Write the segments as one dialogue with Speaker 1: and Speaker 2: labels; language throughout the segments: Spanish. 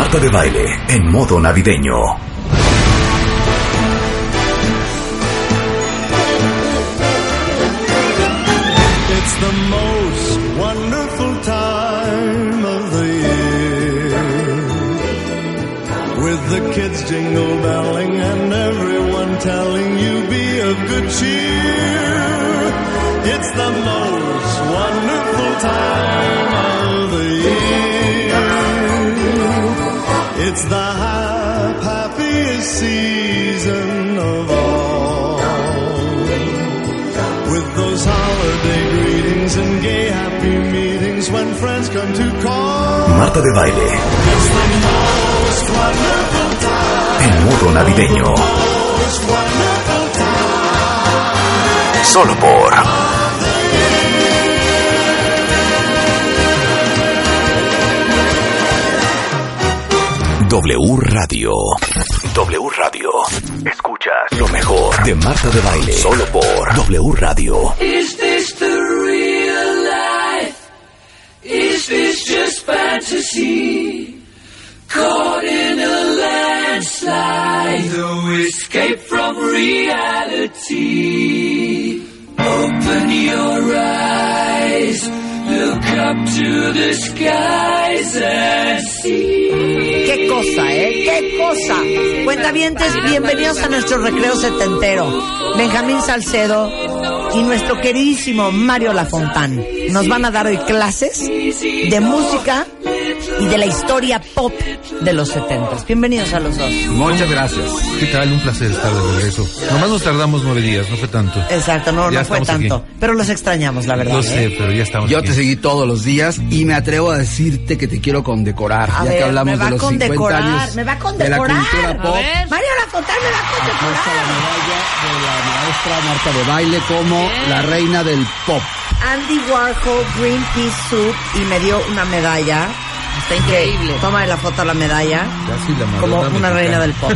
Speaker 1: Marta de Baile en modo navideño.
Speaker 2: It's the most wonderful time of the year, with the kids jingle belling and everyone telling you be of good cheer. It's the most wonderful time of the year. It's the happiest season of all, with those holiday greetings and gay happy meetings when friends come to call.
Speaker 1: Marta de Baile
Speaker 2: It's the most wonderful time.
Speaker 1: en modo navideño.
Speaker 2: Most wonderful time.
Speaker 1: Solo por W Radio. W Radio. Escuchas lo mejor de Marta de Baile. Solo por W Radio.
Speaker 3: Is this the real life? Is this just fantasy? Caught in a landslide, no escape from reality. Open your eyes, look up to the skies and see.
Speaker 4: ¡Qué cosa, ¡Qué cosa! Cuentavientes, bienvenidos a nuestro recreo setentero. Benjamín Salcedo y nuestro queridísimo Mario Lafontán nos van a dar hoy clases de música y de la historia pop de los 70s. Bienvenidos a los dos.
Speaker 5: Muchas gracias.
Speaker 6: ¿Qué tal? Un placer estar de regreso. Nomás nos tardamos 9 días, no fue tanto.
Speaker 4: Exacto, no fue tanto.
Speaker 6: Aquí.
Speaker 4: Pero los extrañamos, la verdad.
Speaker 6: Lo sé, pero ya estamos
Speaker 5: Yo
Speaker 6: aquí.
Speaker 5: te seguí todos los días y me atrevo a decirte que te quiero condecorar.
Speaker 4: A
Speaker 5: Ya
Speaker 4: ver,
Speaker 5: que hablamos
Speaker 4: me va
Speaker 5: de los
Speaker 4: a
Speaker 5: 50
Speaker 4: condecorar,
Speaker 5: años
Speaker 4: me va a
Speaker 5: de la
Speaker 4: condecorar.
Speaker 5: cultura pop.
Speaker 4: Mario Lafontán me va a
Speaker 5: Apuesta la
Speaker 4: condecorar.
Speaker 5: medalla de la maestra Marta de Baile como la reina del pop.
Speaker 4: Andy Warhol, Greenpeace Soup, y me dio una medalla. Está increíble. Toma la foto a la medalla.
Speaker 6: Casi la Madonna
Speaker 4: Como una
Speaker 6: mexicana.
Speaker 4: reina del pop.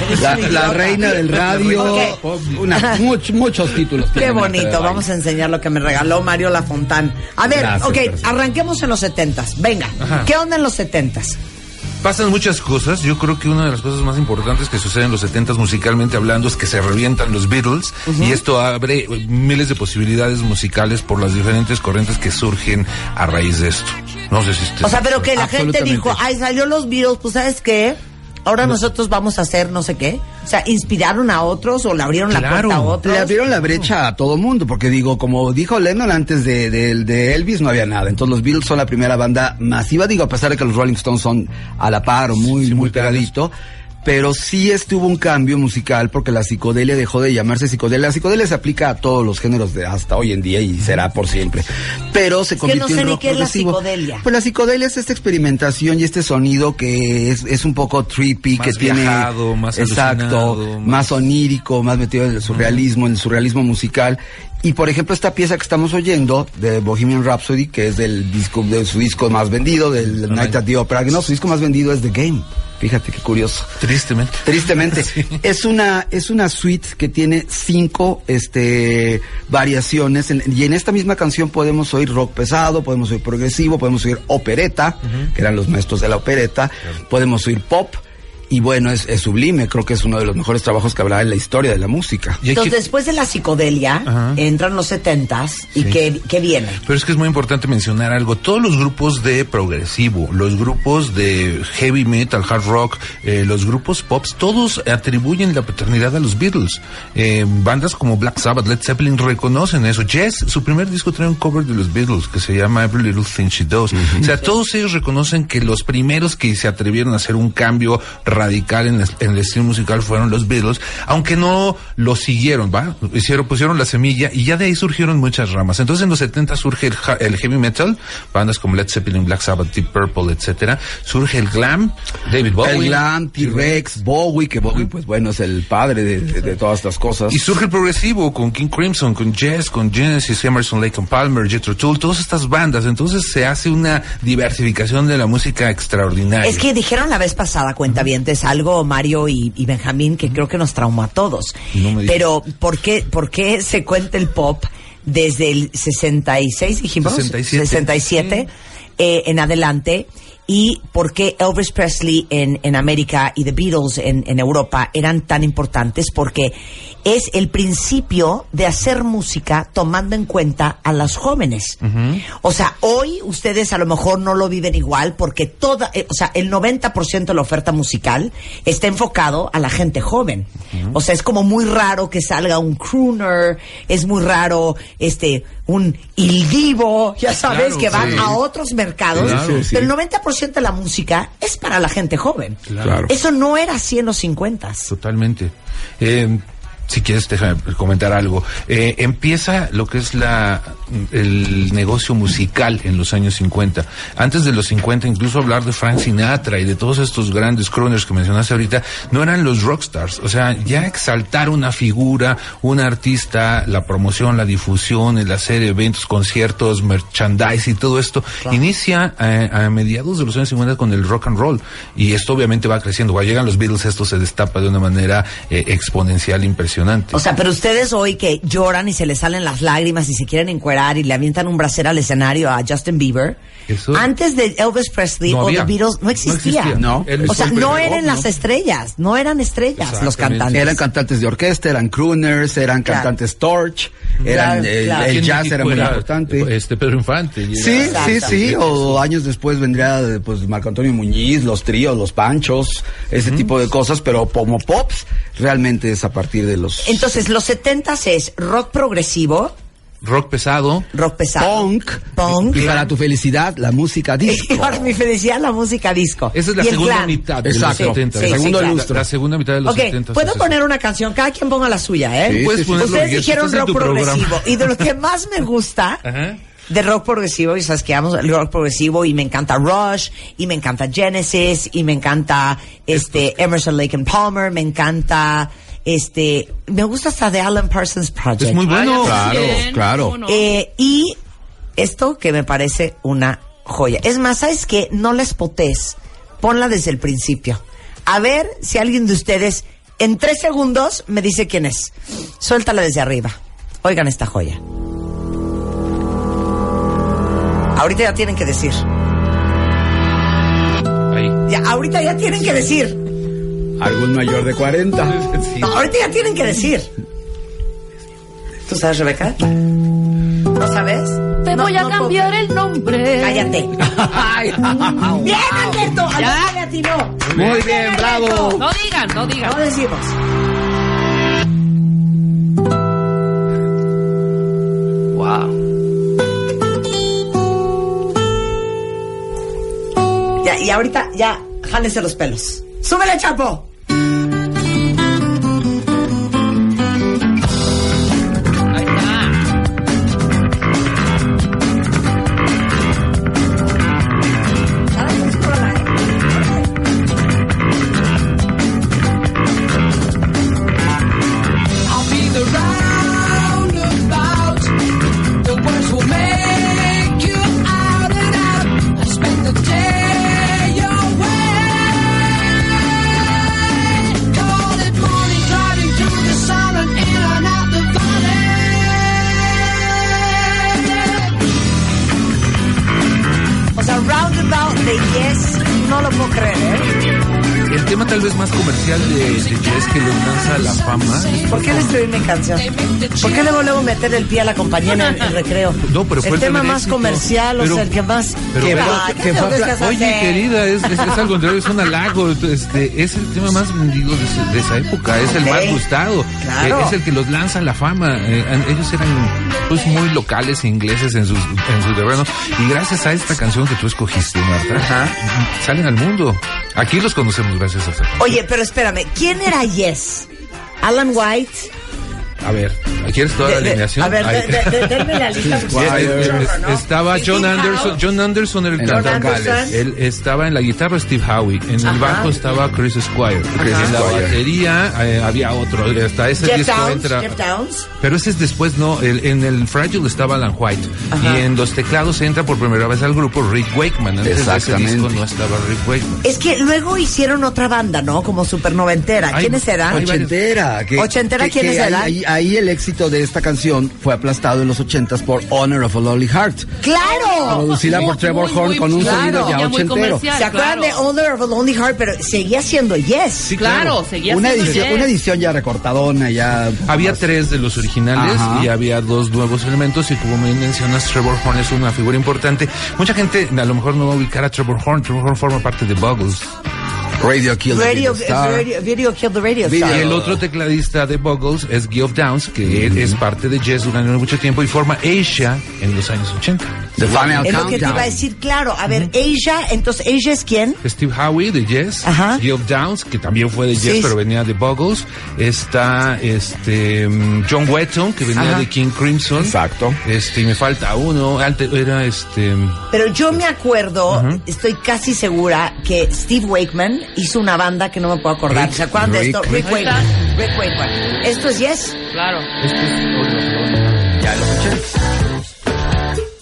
Speaker 5: La reina del radio.
Speaker 4: Ok.
Speaker 5: Muchos títulos.
Speaker 4: Qué
Speaker 5: tiene Marta de
Speaker 4: bonito.
Speaker 5: Baile.
Speaker 4: Vamos a enseñar lo que me regaló Mario Lafontán. A ver,
Speaker 5: Gracias,
Speaker 4: ok,
Speaker 5: gracias.
Speaker 4: arranquemos en los 70s. Venga,
Speaker 6: Ajá.
Speaker 4: ¿qué onda en los 70s?
Speaker 6: Pasan muchas cosas. Yo creo que una de las cosas más importantes que suceden en los 70s musicalmente hablando es que se revientan los Beatles y esto abre miles de posibilidades musicales por las diferentes corrientes que surgen a raíz de esto. No sé si
Speaker 4: O sea, pero que la gente
Speaker 5: Absolutamente.
Speaker 4: dijo, ay, salió los Beatles, pues ¿sabes qué? Ahora nosotros vamos a hacer no sé qué. O sea, ¿inspiraron a otros o le abrieron la
Speaker 6: Claro.
Speaker 4: puerta a otros?
Speaker 5: Le abrieron la brecha a todo mundo, porque digo, como dijo Lennon antes de Elvis, no había nada. Entonces los Beatles son la primera banda masiva, digo, a pesar de que los Rolling Stones son a la par o muy pegadito. Pero sí hubo un cambio musical porque la psicodelia dejó de llamarse psicodelia. La psicodelia se aplica a todos los géneros de hasta hoy en día y será por siempre. Pero se
Speaker 4: que no
Speaker 5: convirtió
Speaker 4: sé
Speaker 5: en
Speaker 4: ni
Speaker 5: rock
Speaker 4: qué es la
Speaker 5: progresivo.
Speaker 4: psicodelia.
Speaker 5: Pues la psicodelia es esta experimentación y este sonido que es un poco trippy,
Speaker 6: Más
Speaker 5: que tiene
Speaker 6: viajado, más
Speaker 5: exacto,
Speaker 6: alucinado,
Speaker 5: más onírico, más metido en el surrealismo, musical. Y por ejemplo esta pieza que estamos oyendo de Bohemian Rhapsody, que es de su disco más vendido, del Night at the Opera, que no, su disco más vendido es The Game. Fíjate qué curioso. Tristemente.
Speaker 6: Sí.
Speaker 5: Es una suite que tiene 5 variaciones y en esta misma canción podemos oír rock pesado, podemos oír progresivo, podemos oír opereta, que eran los maestros de la opereta, podemos oír pop. Y bueno, es sublime, creo que es uno de los mejores trabajos que habrá en la historia de la música.
Speaker 6: Y hay
Speaker 4: Entonces,
Speaker 6: que-
Speaker 4: después de la psicodelia,
Speaker 6: Ajá.
Speaker 4: entran los 70s y
Speaker 6: Sí.
Speaker 4: ¿qué viene?
Speaker 6: Pero es que es muy importante mencionar algo. Todos los grupos de progresivo, los grupos de heavy metal, hard rock, los grupos pops, todos atribuyen la paternidad a los Beatles. Bandas como Black Sabbath, Led Zeppelin reconocen eso. Yes, su primer disco trae un cover de los Beatles que se llama Every Little Thing She Does. O sea, todos ellos reconocen que los primeros que se atrevieron a hacer un cambio radical en el estilo musical fueron los Beatles, aunque no lo siguieron, ¿va? Pusieron la semilla y ya de ahí surgieron muchas ramas. Entonces en los 70 surge el heavy metal, bandas como Led Zeppelin, Black Sabbath, Deep Purple, etcétera. Surge el glam, David Bowie.
Speaker 5: El glam, T-Rex, Bowie, que Bowie pues bueno es el padre de todas estas cosas.
Speaker 6: Y surge el progresivo con King Crimson, con Yes, con Genesis, Emerson, Lake and Palmer, Jethro Tull, todas estas bandas. Entonces se hace una diversificación de la música extraordinaria.
Speaker 4: Es que dijeron la vez pasada, cuentavientes, algo Mario y Benjamín, que creo que nos traumó a todos.
Speaker 6: No me digas.
Speaker 4: Pero, ¿por qué se cuenta el pop desde el 66, dijimos?
Speaker 6: 67.
Speaker 4: 67 en adelante? y por qué Elvis Presley en América y The Beatles en Europa eran tan importantes, porque es el principio de hacer música tomando en cuenta a las jóvenes. O sea, hoy ustedes a lo mejor no lo viven igual porque el 90% de la oferta musical está enfocado a la gente joven. O sea, es como muy raro que salga un crooner, es muy raro un Il Divo, ya sabes,
Speaker 6: claro,
Speaker 4: que van
Speaker 6: sí.
Speaker 4: a otros mercados,
Speaker 6: Claro,
Speaker 5: sí.
Speaker 4: pero el 90% de la música es para la gente joven.
Speaker 6: Claro.
Speaker 4: Eso no era así en los 50s.
Speaker 6: Totalmente. Si quieres, déjame comentar algo. Empieza lo que es el negocio musical en los años 50. Antes de los 50, incluso hablar de Frank Sinatra y de todos estos grandes crooners que mencionaste ahorita, no eran los rockstars. O sea, ya exaltar una figura, un artista, la promoción, la difusión, el hacer eventos, conciertos, merchandise y todo esto, inicia a mediados de los años 50 con el rock and roll. Y esto obviamente va creciendo. Cuando llegan los Beatles, esto se destapa de una manera exponencial, impresionante.
Speaker 4: O sea, pero ustedes hoy que lloran y se les salen las lágrimas y se quieren encuerar y le avientan un brasero al escenario a Justin Bieber,
Speaker 6: Eso,
Speaker 4: antes de Elvis Presley
Speaker 6: no
Speaker 4: o
Speaker 6: había.
Speaker 4: The Beatles no existía.
Speaker 5: No.
Speaker 4: O sea, no eran las estrellas, no eran estrellas los cantantes.
Speaker 5: Eran cantantes de orquesta, eran crooners, eran cantantes torch,
Speaker 4: Claro, claro.
Speaker 5: el
Speaker 6: ¿Quién
Speaker 5: jazz
Speaker 6: México
Speaker 5: era muy
Speaker 6: era,
Speaker 5: importante.
Speaker 6: Pedro Infante.
Speaker 5: Sí, o años después vendría pues Marco Antonio Muñiz, los tríos, los panchos, ese tipo de cosas, pero como pops realmente es a partir de los...
Speaker 4: Entonces, los 70s es rock progresivo,
Speaker 6: Rock pesado.
Speaker 5: Punk. Y para tu felicidad, la música disco.
Speaker 4: Y para mi felicidad, la música disco.
Speaker 6: Esa es la
Speaker 4: Y el
Speaker 6: segunda
Speaker 4: clan.
Speaker 6: mitad de
Speaker 5: Exacto.
Speaker 6: los 70.
Speaker 4: Sí,
Speaker 5: segundo
Speaker 4: claro.
Speaker 5: lustro.
Speaker 6: La segunda mitad de los
Speaker 4: Ok,
Speaker 6: 70.
Speaker 4: puedo poner una canción, cada quien ponga la suya, ¿eh?
Speaker 5: Sí,
Speaker 6: Puedes ponerlo,
Speaker 4: Ustedes
Speaker 6: Miguel,
Speaker 4: dijeron
Speaker 6: estás en
Speaker 4: rock
Speaker 6: tu programa.
Speaker 4: progresivo, y de lo que más me gusta
Speaker 6: Ajá.
Speaker 4: de rock progresivo, y sabes que amo el rock progresivo, y me encanta Rush, y me encanta Genesis, y me encanta Emerson, Lake and Palmer, me encanta me gusta hasta The Alan Parsons Project.
Speaker 6: Es muy bueno.
Speaker 5: Claro.
Speaker 4: Y esto que me parece una joya. Es más, ¿sabes qué? No la espotees. Ponla desde el principio. A ver si alguien de ustedes en 3 segundos me dice quién es. Suéltala desde arriba. Oigan esta joya. Ahorita ya tienen que decir.
Speaker 6: Ahí.
Speaker 4: Ahorita ya tienen que decir.
Speaker 5: Algún mayor de 40.
Speaker 6: Sí.
Speaker 4: No, ahorita ya tienen que decir. ¿Tú sabes, Rebeca? ¿No sabes?
Speaker 7: Te voy a cambiar el nombre.
Speaker 4: Cállate. ¡Bien, Alberto! ¡Ya le atinó!
Speaker 5: Muy bien, bravo.
Speaker 7: No digan.
Speaker 4: No decimos.
Speaker 7: Wow.
Speaker 4: Ya, y ahorita ya, jálese los pelos. ¡Súbele, Chapo!
Speaker 7: Ahí está.
Speaker 3: I'll be the roundabout. The words will make you out and out. I spend the day your way. Call it morning, driving through the sun and in and out the valley.
Speaker 4: O sea, Roundabout de Yes, no lo puedo creer, ¿eh?
Speaker 6: El tema tal vez más comercial de Yes que lo lanza a la fama.
Speaker 4: ¿Por qué le escribí mi canción? ¿Por qué luego meter el pie a la compañía en el recreo?
Speaker 6: No, pero fue
Speaker 4: el
Speaker 6: el
Speaker 4: tema
Speaker 6: primer
Speaker 4: más
Speaker 6: éxito.
Speaker 4: comercial, o
Speaker 6: Pero-
Speaker 4: sea, el que más...
Speaker 6: pero-
Speaker 4: que
Speaker 6: pero-
Speaker 4: va,
Speaker 5: que
Speaker 4: ¿qué
Speaker 5: fue-
Speaker 4: te dejas
Speaker 6: Oye,
Speaker 4: hacer?
Speaker 6: querida, es al contrario, es un halago. Es el tema más vendido de esa época, es el
Speaker 4: Ok.
Speaker 6: más gustado,
Speaker 4: Claro.
Speaker 6: es el que los lanza a la fama. Ellos eran pues muy locales ingleses en sus terrenos, y gracias a esta canción que tú escogiste, Marta, salen al mundo. Aquí los conocemos gracias a esta canción.
Speaker 4: Oye, pero espérame, ¿quién era Yes? Alan White.
Speaker 6: A ver, ¿quieres toda la alineación?
Speaker 4: A ver,
Speaker 6: Ahí.
Speaker 4: denme la lista.
Speaker 6: Estaba John
Speaker 4: Steve
Speaker 6: Anderson.
Speaker 4: Howe.
Speaker 6: John Anderson era el
Speaker 5: En los
Speaker 6: cantante.
Speaker 4: vocales.
Speaker 6: Él estaba en la guitarra Steve Howe. En el
Speaker 4: Ajá.
Speaker 6: bajo estaba Chris Squire. En la
Speaker 5: Squire.
Speaker 6: batería había otro. Hasta ese
Speaker 4: Jeff
Speaker 6: disco
Speaker 4: Downs.
Speaker 6: entra.
Speaker 4: Jeff Downs.
Speaker 6: Pero ese es después, no. En el Fragile estaba Alan White.
Speaker 4: Ajá.
Speaker 6: Y en los teclados entra por primera vez al grupo Rick Wakeman. Antes de ese
Speaker 5: Exactamente.
Speaker 6: disco no estaba Rick Wakeman.
Speaker 4: Es que luego hicieron otra banda, ¿no? Como super noventera.
Speaker 6: Ay,
Speaker 4: ¿Quiénes eran?
Speaker 6: ay,
Speaker 5: Ochentera.
Speaker 4: Ochentera, ¿quiénes
Speaker 5: ahí-
Speaker 4: eran?
Speaker 5: Ahí ahí el éxito de esta canción fue aplastado en los 80s por Honor of a Lonely Heart.
Speaker 4: ¡Claro!
Speaker 5: Producida por Trevor Horn con un sonido ya
Speaker 7: muy
Speaker 5: ochentero.
Speaker 7: comercial,
Speaker 4: ¿Se acuerdan de Honor of a Lonely Heart? Pero seguía siendo Yes.
Speaker 6: Sí,
Speaker 7: Claro, seguía
Speaker 5: Una
Speaker 7: siendo
Speaker 5: edición,
Speaker 7: Yes.
Speaker 5: una edición ya recortadona, ya...
Speaker 6: Había 3 de los originales
Speaker 5: Ajá.
Speaker 6: y había 2 nuevos elementos y como me mencionas, Trevor Horn es una figura importante. Mucha gente a lo mejor no va a ubicar a Trevor Horn. Trevor Horn forma parte de Buggles.
Speaker 5: Radio Kill the
Speaker 4: Radio
Speaker 5: Star.
Speaker 4: Kill the Radio
Speaker 6: Y
Speaker 4: Star.
Speaker 6: el otro tecladista de Buggles es Geoff Downes, que es parte de Yes durante mucho tiempo y forma Asia en los años 80.
Speaker 5: The Final
Speaker 4: Es lo que te
Speaker 5: Countdown.
Speaker 4: iba a decir, claro. A ver, Asia, entonces, ¿Asia es quién?
Speaker 6: Steve Howe de Yes,
Speaker 4: Ajá.
Speaker 6: Geoff Downes, que también fue de Yes,
Speaker 4: Sí.
Speaker 6: pero venía de Buggles. Está John Wetton, que venía
Speaker 4: Ajá.
Speaker 6: de King Crimson.
Speaker 5: Exacto.
Speaker 6: Y me falta uno, era
Speaker 4: Pero yo me acuerdo, estoy casi segura que Steve Wakeman hizo una banda que no me puedo acordar. ¿Se acuerdan de esto? Rick
Speaker 7: Ahí está.
Speaker 4: Wakeman. Rick Wakeman. ¿Esto es Yes?
Speaker 7: Claro.
Speaker 5: Ya en los 80s.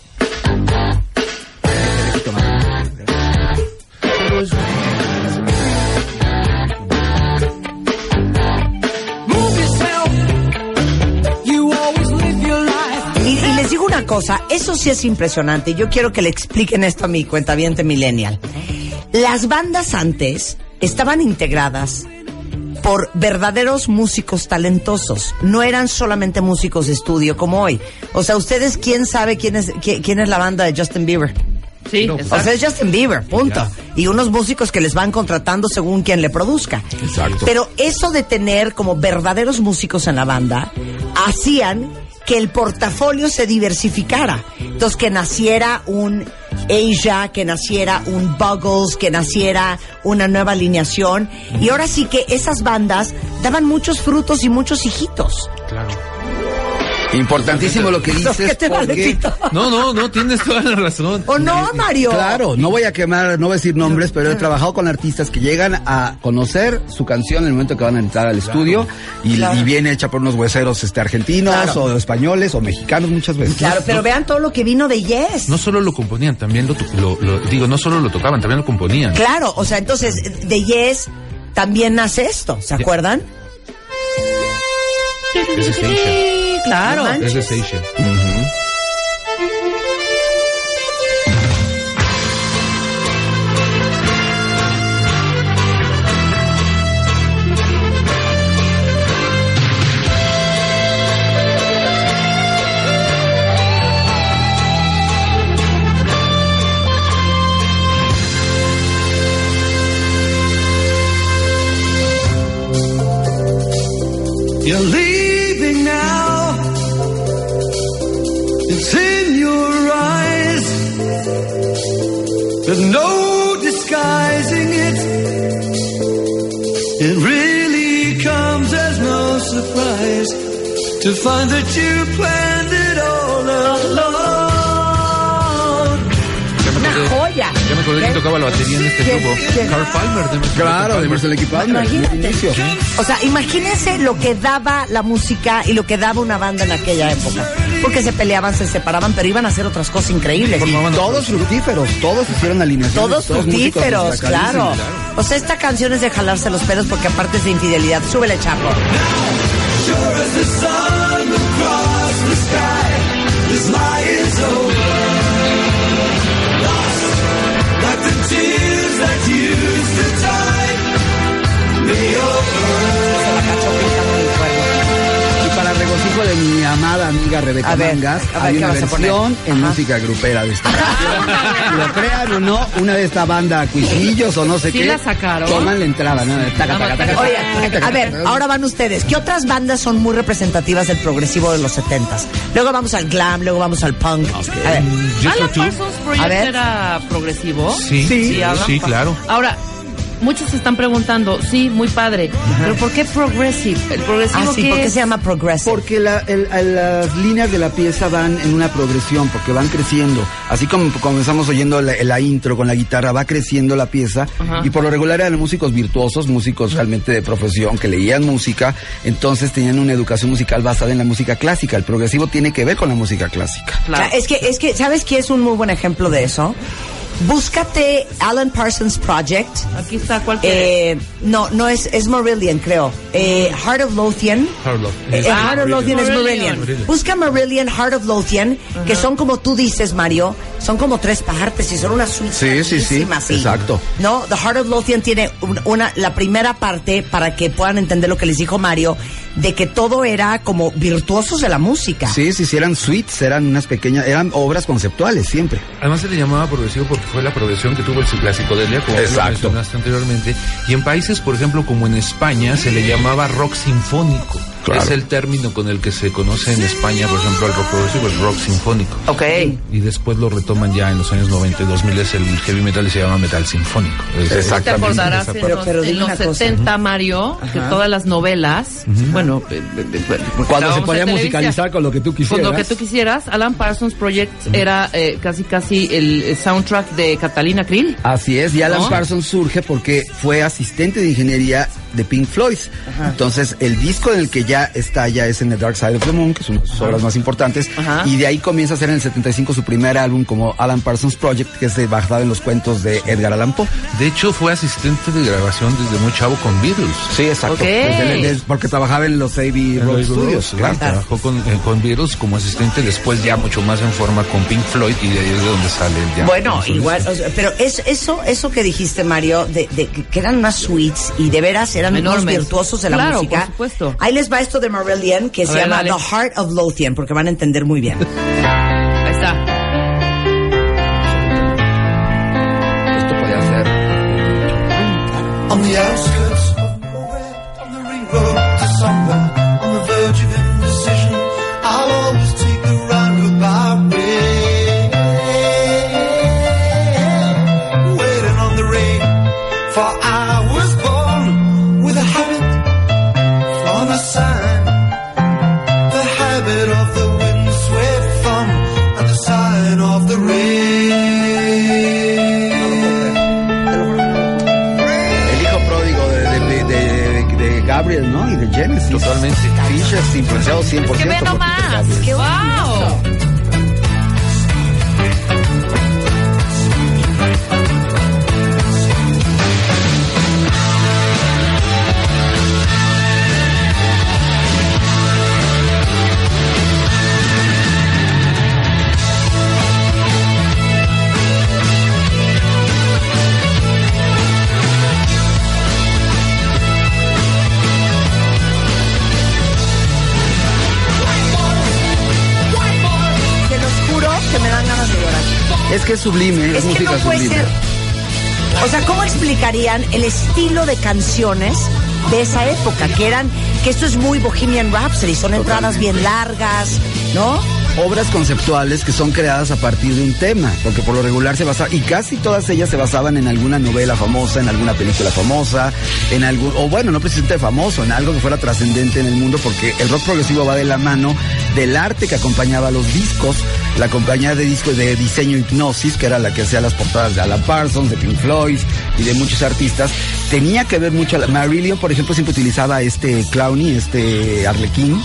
Speaker 3: Move yourself. You always live your life.
Speaker 4: Y les digo una cosa, eso sí es impresionante. Yo quiero que le expliquen esto a mi cuentaviente millennial. Las bandas antes estaban integradas por verdaderos músicos talentosos. No eran solamente músicos de estudio como hoy. O sea, ustedes, ¿quién sabe quién es la banda de Justin Bieber?
Speaker 7: Sí,
Speaker 4: O
Speaker 7: exacto.
Speaker 4: sea, es Justin Bieber, punto. Y unos músicos que les van contratando según quien le produzca.
Speaker 5: Exacto.
Speaker 4: Pero eso de tener como verdaderos músicos en la banda, hacían que el portafolio se diversificara. Entonces, que naciera un Asia, que naciera un Buggles, que naciera una nueva alineación. Y ahora sí que esas bandas daban muchos frutos y muchos hijitos.
Speaker 6: Claro.
Speaker 5: Importantísimo lo que dices.
Speaker 4: ¿Qué te vale,
Speaker 5: porque-
Speaker 4: Tito?
Speaker 6: No, tienes toda la razón.
Speaker 4: ¿O no, Mario?
Speaker 5: Claro, no voy a quemar, no voy a decir nombres, pero he trabajado con artistas que llegan a conocer su canción en el momento que van a entrar al estudio y viene hecha por unos hueseros argentinos
Speaker 4: Claro.
Speaker 5: o españoles o mexicanos muchas veces.
Speaker 4: Claro, pero vean todo lo que vino de Yes.
Speaker 6: No solo lo componían, también no solo lo tocaban, también lo componían.
Speaker 4: Claro, o sea, entonces de Yes también nace esto, ¿se acuerdan?
Speaker 6: Ese es Asia.
Speaker 7: Claro.
Speaker 4: No manches.
Speaker 6: Ese es Asia.
Speaker 2: You're leaving now. It's in your eyes. There's no disguising it. It really comes as no surprise to find that you planned it all along.
Speaker 4: Una joya.
Speaker 6: Ya me acordé que tocaba la batería en este
Speaker 4: ¿Quién?
Speaker 6: grupo.
Speaker 4: ¿Quién?
Speaker 6: Carl Palmer.
Speaker 5: Claro, de Marcel Equipando.
Speaker 4: Imagínate. O sea, imagínense lo que daba la música y lo que daba una banda en aquella época. Porque se peleaban, se separaban, pero iban a hacer otras cosas increíbles.
Speaker 5: Todos fructíferos, todos hicieron alineaciones.
Speaker 4: Todos fructíferos,
Speaker 5: músicos
Speaker 4: claro.
Speaker 5: destacadísimos.
Speaker 4: O sea, esta canción es de jalarse los pelos porque aparte es de infidelidad. Súbele, Chapo.
Speaker 2: Sure as the sun across the sky, this lie is over. Lost like the tears that used to tie me over.
Speaker 4: Se la cachó pintando en el cuerno.
Speaker 5: Y para regocijo de mi amada amiga Rebeca
Speaker 4: A ver,
Speaker 5: Mangas,
Speaker 4: a ver,
Speaker 5: hay
Speaker 4: ¿qué
Speaker 5: una
Speaker 4: vas a poner?
Speaker 5: versión en
Speaker 4: Ajá.
Speaker 5: música grupera de esta canción. Lo crean o no, una de esta banda Cuisillos o no sé
Speaker 7: Sí
Speaker 5: qué.
Speaker 7: la sacaron.
Speaker 5: Toman la entrada, ¿no? Taca, taca, taca,
Speaker 4: Oye,
Speaker 5: taca, taca,
Speaker 4: a ver,
Speaker 5: taca.
Speaker 4: ahora van ustedes. ¿Qué otras bandas son muy representativas del progresivo de los 70s? Luego vamos al glam, luego vamos al punk. A ver,
Speaker 6: Jethro
Speaker 7: Alan
Speaker 6: Tull.
Speaker 7: Parsons
Speaker 4: A
Speaker 7: Project
Speaker 4: ver.
Speaker 7: era progresivo.
Speaker 6: Sí,
Speaker 7: Alan
Speaker 6: sí,
Speaker 7: Pa-
Speaker 6: claro.
Speaker 7: Ahora, muchos se están preguntando, sí, muy padre, pero ¿por qué progressive? El progresivo
Speaker 4: ah, sí,
Speaker 7: ¿qué
Speaker 4: ¿por qué
Speaker 7: es?
Speaker 4: se llama progressive?
Speaker 5: Porque las líneas de la pieza van en una progresión, porque van creciendo. Así como comenzamos oyendo la intro con la guitarra, va creciendo la pieza.
Speaker 7: Ajá.
Speaker 5: Y por lo regular eran músicos virtuosos, músicos realmente de profesión, que leían música, entonces tenían una educación musical basada en la música clásica. El progresivo tiene que ver con la música clásica.
Speaker 7: Claro.
Speaker 4: Es que, ¿sabes qué es un muy buen ejemplo de eso? Búscate Alan Parsons Project.
Speaker 7: Aquí está, cualquier.
Speaker 4: No es Marillion, creo. Heart of Lothian. Heart of Lothian es Marillion. Busca Marillion, Heart of Lothian, que son como tú dices, Mario, son como 3 partes y son unas suites
Speaker 5: sí, exacto.
Speaker 4: No, The Heart of Lothian tiene la primera parte, para que puedan entender lo que les dijo Mario, de que todo era como virtuosos de la música.
Speaker 5: Sí, eran suites, eran unas pequeñas, eran obras conceptuales siempre.
Speaker 6: Además se le llamaba progresivo porque fue la progresión que tuvo el la psicodelia, como lo mencionaste anteriormente. Y en países, por ejemplo, como en España, se le llamaba rock sinfónico. Claro. Es el término con el que se conoce en España, por ejemplo, el rock progresivo, el rock sinfónico.
Speaker 4: Ok.
Speaker 6: Y después lo retoman ya en los años 90 y 2000, el heavy metal se llama metal sinfónico.
Speaker 7: Exactamente. Te acordarás en los 70, Mario, que todas las novelas, bueno,
Speaker 5: cuando se podía musicalizar con lo que tú quisieras.
Speaker 7: Con lo que tú quisieras, Alan Parsons Project era casi el soundtrack de Catalina Krill.
Speaker 5: Así es, y Alan Parsons surge porque fue asistente de ingeniería de Pink Floyd. Entonces, el disco en el que ya es en The Dark Side of the Moon, que es una de sus obras más importantes, y de ahí comienza a hacer en el 75 su primer álbum como Alan Parsons Project, que es basado en los cuentos de Edgar Allan Poe.
Speaker 6: De hecho, fue asistente de grabación desde muy chavo con Beatles.
Speaker 5: Sí, exacto. Porque trabajaba en los Abbey Road Studios.
Speaker 6: Claro. Trabajó con Beatles como asistente, después ya mucho más en forma con Pink Floyd, y de ahí es de donde sale el ya.
Speaker 4: Bueno, igual, pero eso que dijiste, Mario, de que eran unas suites y de veras eran unos virtuosos de la música.
Speaker 7: Por supuesto.
Speaker 4: Ahí les va esto de Marillion, que se llama The Heart of Lothian, porque van a entender muy bien.
Speaker 7: Ahí está.
Speaker 5: Esto podía ser.
Speaker 2: On the outskirts of nowhere, on the ring road to somewhere, on the verge of indecision, I'll always take the roundabout way. Waiting on the rain, for I was born with a habit from a sign, the habit of the windswept thumb and the sign of the rain.
Speaker 5: Gabriel, ¿no? Y de Genesis.
Speaker 6: Totalmente.
Speaker 5: Fisher, influenciado 100%.
Speaker 7: Es que ve nomás. ¡Qué wow!
Speaker 5: Es que es sublime, es música
Speaker 4: no puede
Speaker 5: sublime.
Speaker 4: Ser. O sea, ¿cómo explicarían el estilo de canciones de esa época? Que esto es muy Bohemian Rhapsody, son entradas bien largas, ¿no?
Speaker 5: Obras conceptuales que son creadas a partir de un tema, porque por lo regular se basa, y casi todas ellas se basaban en alguna novela famosa, en alguna película famosa, en algún, o bueno, no precisamente famoso, en algo que fuera trascendente en el mundo, porque el rock progresivo va de la mano del arte que acompañaba a los discos. La compañía de discos de diseño Hipnosis, que era la que hacía las portadas de Alan Parsons, de Pink Floyd y de muchos artistas, tenía que ver mucho. Marillion, por ejemplo, siempre utilizaba Clowny, Arlequín,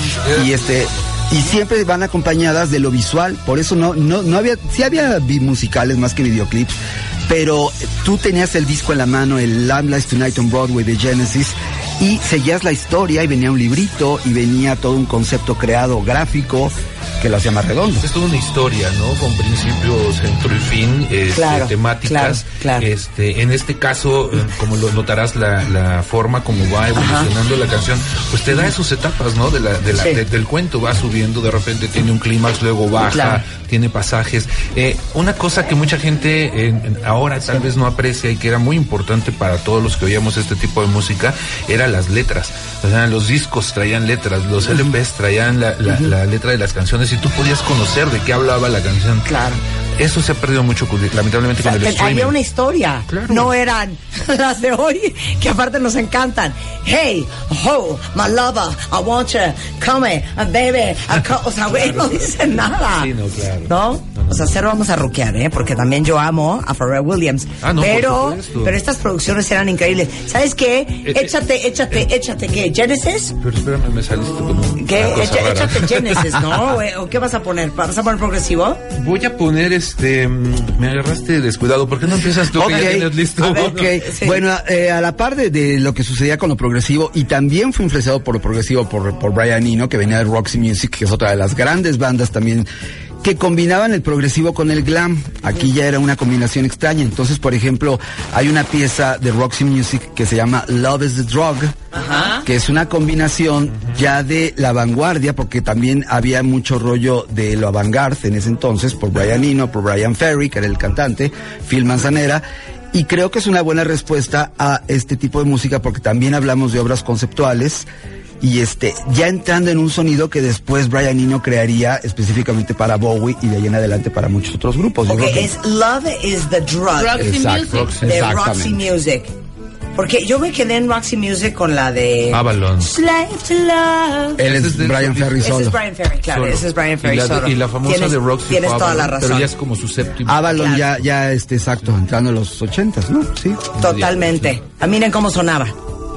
Speaker 5: y siempre van acompañadas de lo visual. Por eso no había, sí había musicales más que videoclips, pero tú tenías el disco en la mano, el Lamb Lies Tonight on Broadway de Genesis, y seguías la historia y venía un librito y venía todo un concepto creado gráfico que lo hacía más redondo.
Speaker 6: Es toda una historia, ¿no? Con principio, centro y fin, temáticas.
Speaker 4: Claro.
Speaker 6: En este caso, como lo notarás, la forma como va evolucionando la canción, pues te da esas etapas, ¿no? Del cuento, va subiendo, de repente tiene un clímax, luego baja, tiene pasajes. Una cosa que mucha gente ahora tal vez no aprecia y que era muy importante para todos los que oíamos este tipo de música, eran las letras. O sea, los discos traían letras, los LPs traían la letra de las canciones, y tú podías conocer de qué hablaba la canción.
Speaker 4: Claro.
Speaker 6: Eso se ha perdido mucho, lamentablemente, con el streaming.
Speaker 4: Había una historia.
Speaker 6: Claro.
Speaker 4: No eran las de hoy, que aparte nos encantan. Hey, ho, my lover, I want you, come, baby. O sea, güey, no dicen nada.
Speaker 6: Sí, no, claro.
Speaker 4: ¿No? O sea, cero vamos a rockear, porque también yo amo a Pharrell Williams.
Speaker 6: No,
Speaker 4: pero estas producciones eran increíbles. ¿Sabes qué? Échate, ¿qué? ¿Genesis?
Speaker 6: Pero espérame, me saliste con un...
Speaker 4: ¿Qué? Échate Genesis, ¿no? ¿O qué vas a poner? ¿Vas a poner progresivo?
Speaker 6: Voy a poner me agarraste descuidado. ¿Por qué no empiezas tú?
Speaker 5: Okay.
Speaker 6: Que ya tienes listo.
Speaker 5: A ver, okay. Sí. Bueno, a la par de lo que sucedía con lo progresivo, y también fue influenciado por lo progresivo por Brian Eno, que venía de Roxy Music, que es otra de las grandes bandas también que combinaban el progresivo con el glam. Aquí ya era una combinación extraña. Entonces, por ejemplo, hay una pieza de Roxy Music que se llama Love is the Drug, que es una combinación ya de la vanguardia, porque también había mucho rollo de lo avant-garde en ese entonces, por Brian Eno, por Brian Ferry, que era el cantante, Phil Manzanera. Y creo que es una buena respuesta a este tipo de música, porque también hablamos de obras conceptuales. Y ya entrando en un sonido que después Brian Eno crearía específicamente para Bowie y de ahí en adelante para muchos otros grupos.
Speaker 4: Ok, es Love is the Drug.
Speaker 7: Roxy
Speaker 5: Exacto,
Speaker 7: Music.
Speaker 4: De
Speaker 5: exactamente.
Speaker 4: Roxy Music. Porque yo me quedé en Roxy Music con la de
Speaker 6: Avalon.
Speaker 4: Slave to Love.
Speaker 5: Él
Speaker 6: Ese
Speaker 5: es
Speaker 6: es del
Speaker 5: Brian
Speaker 6: solista.
Speaker 5: Ferry
Speaker 4: Ese
Speaker 5: solo.
Speaker 4: es Brian Ferry, claro,
Speaker 6: Solo.
Speaker 4: ese es Brian Ferry solo.
Speaker 6: Y la famosa
Speaker 4: Tienes-
Speaker 6: de Roxy
Speaker 4: Tienes
Speaker 6: fue
Speaker 4: toda la
Speaker 6: Avalon,
Speaker 4: razón.
Speaker 6: pero ya es como su séptimo.
Speaker 5: Avalon
Speaker 4: Claro.
Speaker 5: ya exacto, entrando en los 80s, ¿no? Sí.
Speaker 4: Totalmente. Ah, miren cómo sonaba.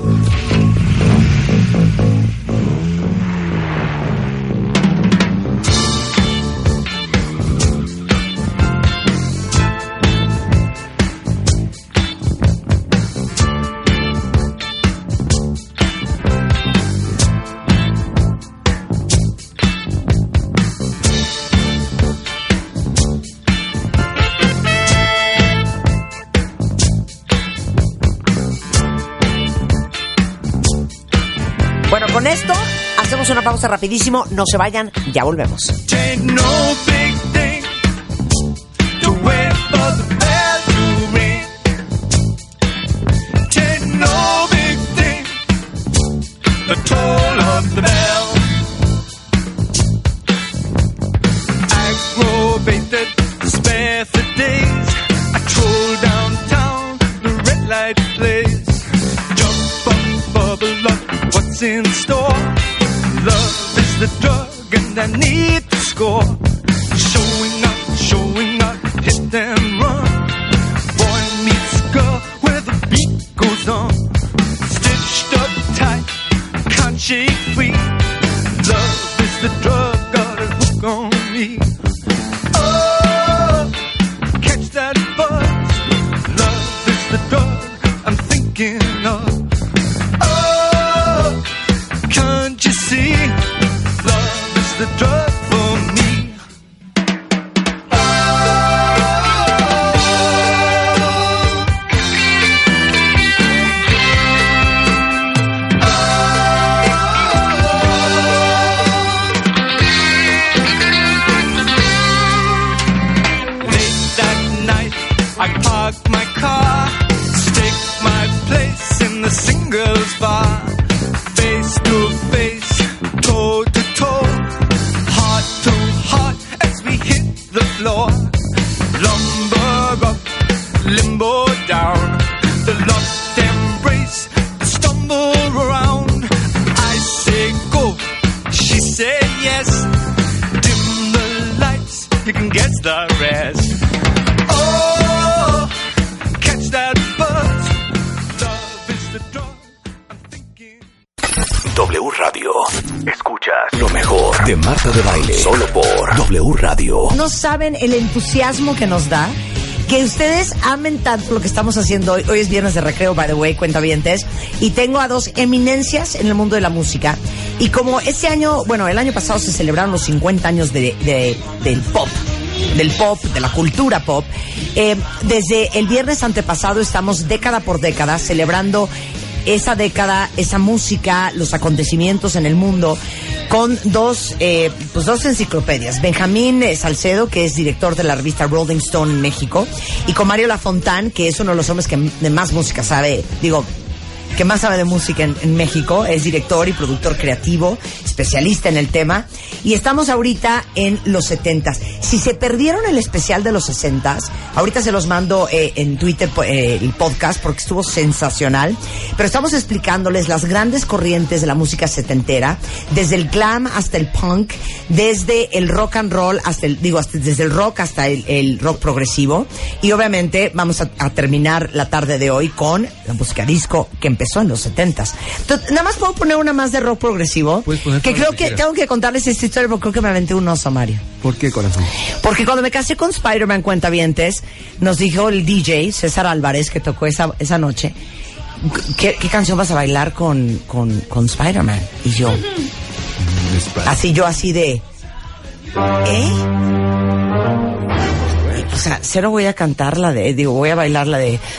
Speaker 4: Bueno, con esto hacemos una pausa rapidísimo. No se vayan, ya volvemos.
Speaker 2: Ain't no big thing to wait for the bell to ring. Ain't no big thing, the toll of the bell. Aggravated, spare for days. I troll downtown, the red light plays. Jump up, bubble up, what's in store? Love is the drug and I need to score. Showing up, hit and run. Boy meets girl where the beat goes on. Stitched up tight, can't shake free. Love is the drug, got a hook on me. Oh, catch that buzz. Love is the drug I'm thinking of. Oh, can't you see? Love is the drug for me. Late that night, I park my car, stake my place in the singles bar. Face to face, toe to toe, heart to heart as we hit the floor. Lumber up, limbo down, the lost embrace, the stumble around. I say go, she say yes. Dim the lights, you can guess the rest. Oh, catch that buzz. Love is the drug I'm thinking.
Speaker 1: W Radio. Escuchas lo mejor de Marta de Baile. Solo por W Radio.
Speaker 4: No saben el entusiasmo que nos da que ustedes amen tanto lo que estamos haciendo hoy. Hoy es viernes de recreo, by the way, cuentavientes. Y tengo a dos eminencias en el mundo de la música. Y como este año, bueno, el año pasado se celebraron los 50 años del pop, de la cultura pop. Desde el viernes antepasado estamos década por década celebrando esa década, esa música, los acontecimientos en el mundo, con dos enciclopedias. Benjamín Salcedo, que es director de la revista Rolling Stone en México, y con Mario Lafontán, que es uno de los hombres que de más música sabe, que más sabe de música en México, es director y productor creativo, especialista en el tema, y estamos ahorita en los 70s. Si se perdieron el especial de los 60s, ahorita se los mando en Twitter el podcast porque estuvo sensacional, pero estamos explicándoles las grandes corrientes de la música setentera, desde el glam hasta el punk, desde el rock and roll desde el rock hasta el rock progresivo, y obviamente vamos a terminar la tarde de hoy con la música disco que empezó en los 70s. Entonces, nada más puedo poner una más de rock progresivo, que creo que tengo que contarles esta historia porque creo que me aventé un oso, Mario.
Speaker 5: ¿Por qué, corazón?
Speaker 4: Porque cuando me casé con Spider-Man Cuentavientes, nos dijo el DJ César Álvarez, que tocó esa noche, ¿qué canción vas a bailar con Spider-Man? Y yo, así de, O sea, cero voy a cantar voy a bailar la de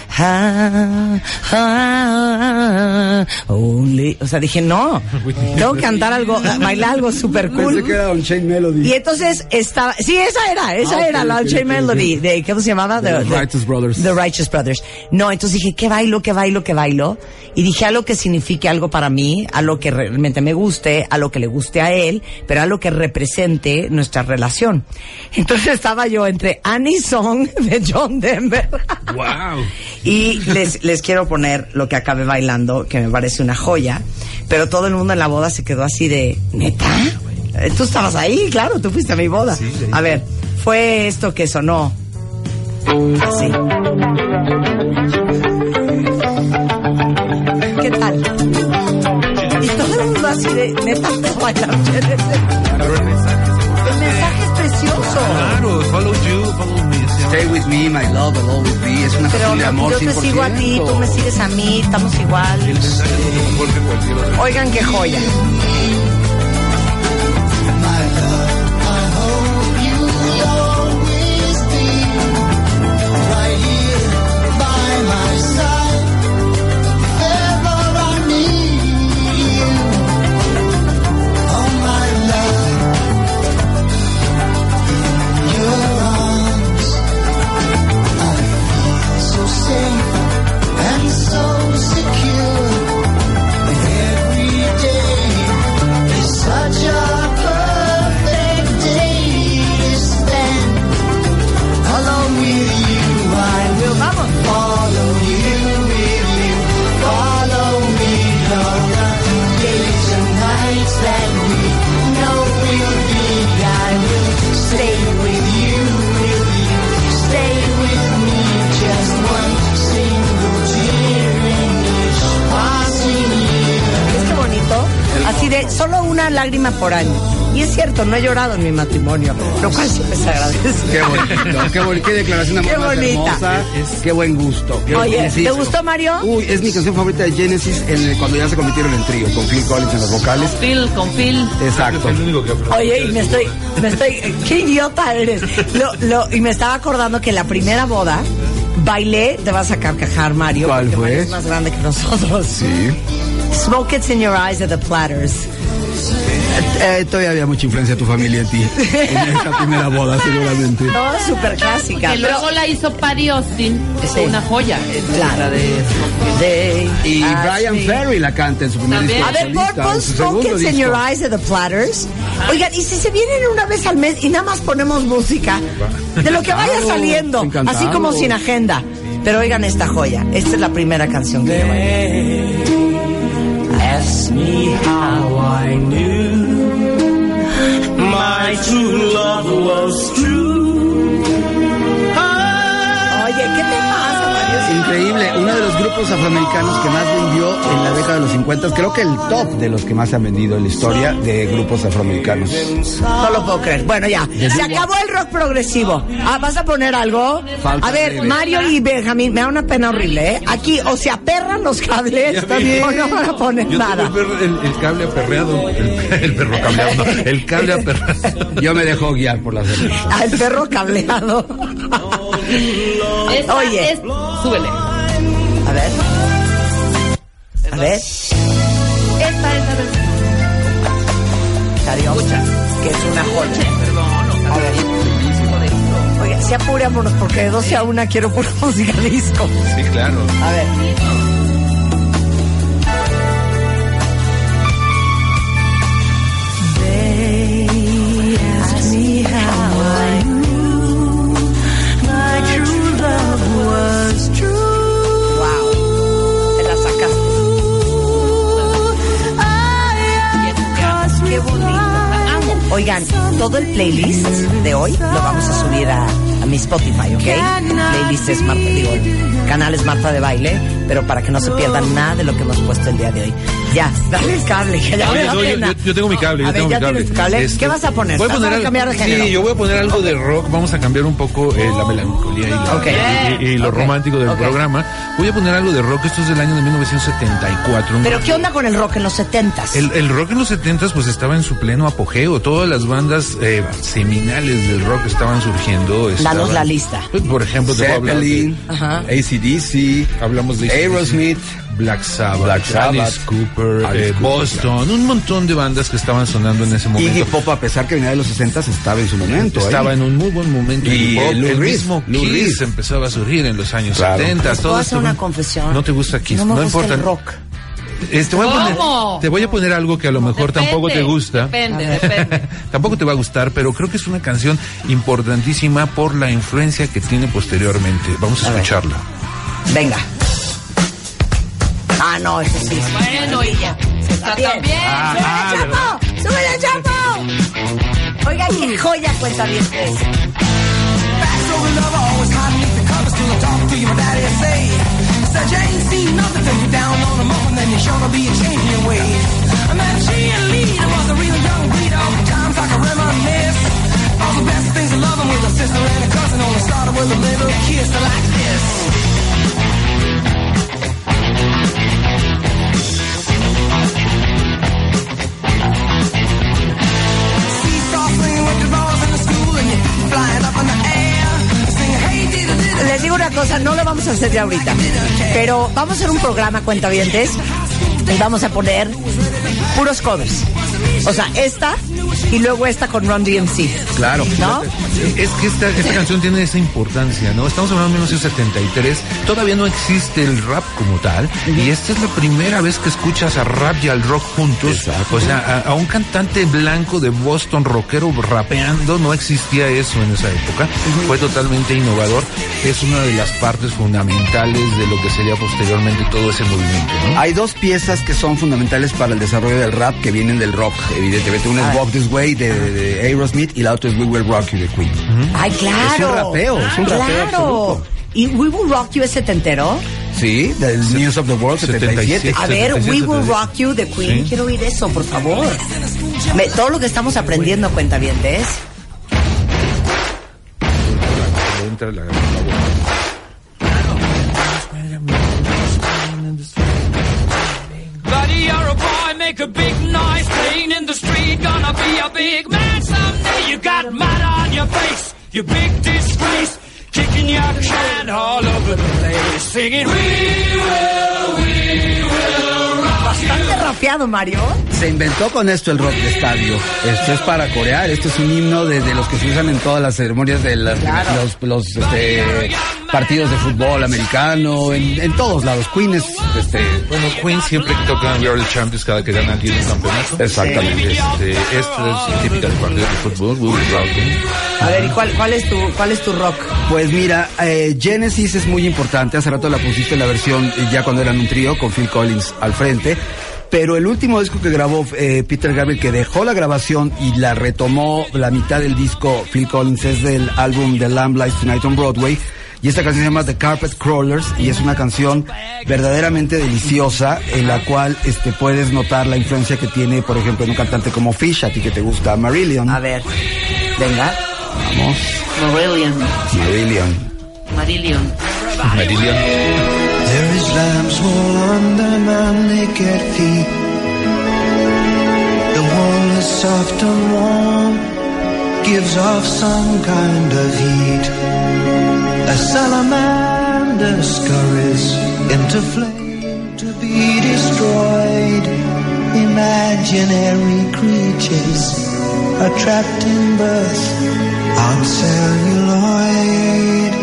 Speaker 4: only. O sea, dije, no, tengo que cantar algo, bailar algo super cool.
Speaker 5: Pensé que era Unchained Melody.
Speaker 4: Y entonces estaba, sí, esa era la Unchained Melody, de, ¿cómo se llamaba?
Speaker 5: The Righteous Brothers.
Speaker 4: The Righteous Brothers. No, entonces dije, ¿qué bailo? Y dije algo que signifique algo para mí, algo que realmente me guste, algo que le guste a él, pero algo que represente nuestra relación. Entonces estaba yo entre Annie Song de John Denver.
Speaker 6: Wow.
Speaker 4: Y les quiero poner lo que acabé bailando, que me parece una joya, pero todo el mundo en la boda se quedó así de, ¿neta? Tú estabas ahí, claro, tú fuiste a mi boda.
Speaker 6: Sí, sí.
Speaker 4: A ver, fue esto que sonó así. ¿Qué tal? Y todo el mundo así de, ¿neta? Bailar.
Speaker 6: Pero el
Speaker 4: mensaje es precioso.
Speaker 6: Claro, follow me.
Speaker 5: Stay with me, my love, I'll always be. Es una
Speaker 4: Pero
Speaker 5: canción de amor
Speaker 4: yo te
Speaker 5: 100%.
Speaker 4: sigo a ti, tú me sigues a mí, estamos igual.
Speaker 6: El mensaje es mucho mejor que cualquier otro.
Speaker 4: Oigan qué joya. Así de solo una lágrima por año. Y es cierto, no he llorado en mi matrimonio, lo cual siempre se agradece.
Speaker 5: Qué bonito, qué declaración de amor
Speaker 4: Qué
Speaker 5: más
Speaker 4: bonita.
Speaker 5: hermosa. Qué buen gusto.
Speaker 4: Oye, ¿te gustó, Mario?
Speaker 5: Uy, es mi canción favorita de Genesis cuando ya se convirtieron en trío, con Phil Collins en las vocales.
Speaker 7: Con Phil.
Speaker 5: Exacto.
Speaker 6: Es el único que ha
Speaker 4: Oye, y me estoy, qué idiota eres. Y me estaba acordando que la primera boda bailé, te vas a carcajar, Mario.
Speaker 5: ¿Cuál
Speaker 4: porque
Speaker 5: fue?
Speaker 4: Mario es más grande que nosotros.
Speaker 5: Sí.
Speaker 4: Smoke It's in Your Eyes de The Platters.
Speaker 5: Todavía había mucha influencia de tu familia en ti. En esta primera boda, seguramente.
Speaker 4: No, súper clásica.
Speaker 7: Que luego la hizo Patty Austin. Es
Speaker 4: Sí.
Speaker 7: una joya.
Speaker 4: Claro.
Speaker 7: La de
Speaker 5: Y
Speaker 4: Ask
Speaker 5: Brian
Speaker 4: me.
Speaker 5: Ferry la canta en su primer
Speaker 7: También.
Speaker 5: disco.
Speaker 4: A ver,
Speaker 5: solista,
Speaker 4: pon
Speaker 5: en su
Speaker 4: Smoke
Speaker 5: segundo
Speaker 4: It's in Your
Speaker 5: disco.
Speaker 4: Eyes de The Platters. Oigan, y si se vienen una vez al mes y nada más ponemos música de lo que vaya
Speaker 5: Claro,
Speaker 4: saliendo,
Speaker 5: encantado.
Speaker 4: así como sin agenda. Pero oigan esta joya. Esta es la primera canción que yo bailé.
Speaker 2: Ask me how I knew my true love was true.
Speaker 4: Oye, ¿qué te pasa, Mario?
Speaker 5: Increíble, uno de los grupos afroamericanos que más vendió en la década de los 50, creo que el top de los que más se han vendido en la historia de grupos afroamericanos.
Speaker 4: No lo puedo creer. Bueno, ya. Se acabó el rock progresivo. ¿Vas a poner algo?
Speaker 5: Falta
Speaker 4: A ver,
Speaker 5: breve.
Speaker 4: Mario y Benjamín, me da una pena horrible, ¿eh? Aquí o se aperran los cables
Speaker 6: Está bien.
Speaker 4: o no van a poner
Speaker 6: Yo
Speaker 4: nada.
Speaker 6: tengo el cable aperreado. El perro cableado, no. El cable aperreado.
Speaker 5: Yo me dejo guiar por las demás.
Speaker 4: Al perro cableado. Oye.
Speaker 7: Súbele.
Speaker 4: A ver. A ver.
Speaker 7: Esta es la versión.
Speaker 4: Karaoke, que es una joya.
Speaker 7: Perdón,
Speaker 4: A ver. Oiga, se apurémonos porque de 12 a 1 quiero pura música disco.
Speaker 6: Sí, claro.
Speaker 4: A ver. They asked me how I knew my true love was true. Wow, te la sacaste. Qué bonito. Oigan, todo el playlist de hoy lo vamos a subir a mi Spotify, ¿ok? Playlist es Marta, digo, canal es Marta de Baile, pero para que no se pierdan nada de lo que hemos puesto el día de hoy. Ya, dale el cable, que ya me da pena.
Speaker 6: Yo tengo mi cable,
Speaker 4: A ver,
Speaker 6: tengo
Speaker 4: ya
Speaker 6: mi cable.
Speaker 4: tienes cable. ¿Qué vas a poner?
Speaker 6: Voy a
Speaker 4: ¿Vas
Speaker 6: poner
Speaker 4: a cambiar de género?
Speaker 6: Sí, yo voy a poner algo de rock. Vamos a cambiar un poco la melancolía y lo romántico del programa. Voy a poner algo de rock. Esto es del año de 1974.
Speaker 4: ¿Pero qué onda con el rock en los 70s?
Speaker 6: El rock en los 70s pues estaba en su pleno apogeo. Todas las bandas seminales del rock estaban surgiendo.
Speaker 4: Danos la lista.
Speaker 6: Por ejemplo,
Speaker 5: Zeppelin, AC/DC,
Speaker 6: hablamos de
Speaker 5: Aerosmith,
Speaker 6: Black Sabbath, Alice Cooper, Boston, un montón de bandas que estaban sonando en ese momento.
Speaker 5: Iggy Pop, a pesar que venía de los 60s, estaba en su momento.
Speaker 6: Estaba en un muy buen momento.
Speaker 5: Y
Speaker 6: Iggy Pop,
Speaker 5: Lou
Speaker 6: el
Speaker 5: Reed,
Speaker 6: mismo Kiss empezaba a surgir en los años 70.
Speaker 4: ¿Puedo hacer una confesión?
Speaker 6: No te gusta Kiss,
Speaker 4: no me gusta
Speaker 6: importa.
Speaker 4: el rock.
Speaker 6: Te voy a poner algo que a lo mejor tampoco te gusta.
Speaker 7: Depende.
Speaker 6: Tampoco te va a gustar, pero creo que es una canción importantísima por la influencia que tiene posteriormente. Vamos a escucharla.
Speaker 4: Venga. Ah, no, eso sí.
Speaker 7: Bueno, y ya. Está también.
Speaker 4: ¡Súbele, Chapo! ¡Súbele, Chapo! Oiga, qué joya cuenta bien es.
Speaker 3: Said you ain't seen nothing till you're down on the muff, and then you're sure to be a changing your ways. I met a cheerleader, was a real young breed, all the times I can reminisce. All the best things of loving with a sister and a cousin, only started with a little kiss like this. Seesaw swinging with the balls in the school, and your feet flying up in the air. Singing, hey, diddle-diddle.
Speaker 4: Les digo una cosa, no lo vamos a hacer ya ahorita, pero vamos a hacer un programa, cuentavientes, y vamos a poner puros covers. O sea, esta y luego esta con Run DMC.
Speaker 5: Claro.
Speaker 4: ¿No?
Speaker 6: Es que esta canción tiene esa importancia, ¿no? Estamos hablando de 1973, todavía no existe el rap como tal, y esta es la primera vez que escuchas a rap y al rock juntos.
Speaker 5: Exacto.
Speaker 6: O sea, a un cantante blanco de Boston, rockero, rapeando, no existía eso en esa época. Fue totalmente innovador. Es una de las partes fundamentales de lo que sería posteriormente todo ese movimiento, ¿no?
Speaker 5: Hay dos piezas que son fundamentales para el desarrollo del rap que vienen del rock, evidentemente. Una es Walk This Way de Aerosmith y la otra es We Will Rock You de Queen.
Speaker 4: Ay, claro.
Speaker 5: Es un rapeo absoluto.
Speaker 4: ¿Y We Will Rock You es setentero?
Speaker 5: Sí, del News of the World 77.
Speaker 4: A ver,
Speaker 6: 77,
Speaker 4: We Will Rock You de Queen.
Speaker 6: Sí.
Speaker 4: Quiero oír eso, por favor. Todo lo que estamos aprendiendo, cuentavientes.
Speaker 6: Entra la
Speaker 3: Buddy, you're a boy, make a big noise, playing in the street, gonna be a big man someday. You got mud on your face, you big disgrace, kicking your can all over the place, singing, we will rock
Speaker 4: Bastante rapeado, Mario.
Speaker 5: Se inventó con esto el rock de estadio. Esto es para corear. Esto es un himno de los que se usan en todas las ceremonias de los partidos de fútbol americano, en todos lados. Queen es
Speaker 6: Bueno, Queen siempre tocan We Are the Champions cada que gana alguien un campeonato.
Speaker 5: Exactamente.
Speaker 6: Esto es típica de partidos de fútbol. We Will Rock You.
Speaker 4: A ver, ¿y cuál es tu rock?
Speaker 5: Pues mira, Genesis es muy importante. Hace rato la pusiste en la versión ya cuando eran un trío con Phil Collins al frente. Pero el último disco que grabó Peter Gabriel, que dejó la grabación y la retomó la mitad del disco Phil Collins, es del álbum The Lamb Lies Tonight on Broadway. Y esta canción se llama The Carpet Crawlers y es una canción verdaderamente deliciosa en la cual puedes notar la influencia que tiene, por ejemplo, en un cantante como Fish, a ti que te gusta Marillion.
Speaker 4: A ver, venga.
Speaker 5: Vamos. Marillion.
Speaker 2: There is lamb's wool under my naked feet. The wool is soft and warm, gives off some kind of heat. A salamander scurries into flame to be destroyed. Imaginary creatures are trapped in birth on celluloid.